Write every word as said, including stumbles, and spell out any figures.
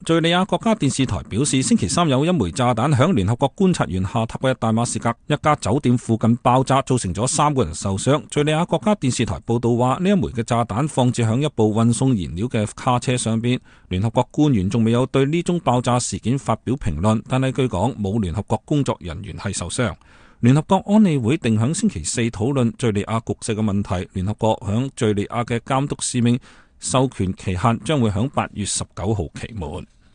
敘利亞國家電視台表示，星期三有一枚炸彈響聯合國觀察員下榻嘅大馬士革一家酒店附近爆炸，造成咗三個人受傷。敘利亞國家電視台報道話，呢一枚嘅炸彈放置響一部運送燃料嘅卡車上邊。聯合國官員仲未有對呢宗爆炸事件發表評論，但係據講冇聯合國工作人員係受傷。聯合國安理會定響星期四討論敘利亞局勢嘅問題，聯合國響敘利亞嘅監督使命授權期限將會響八月十九號期滿。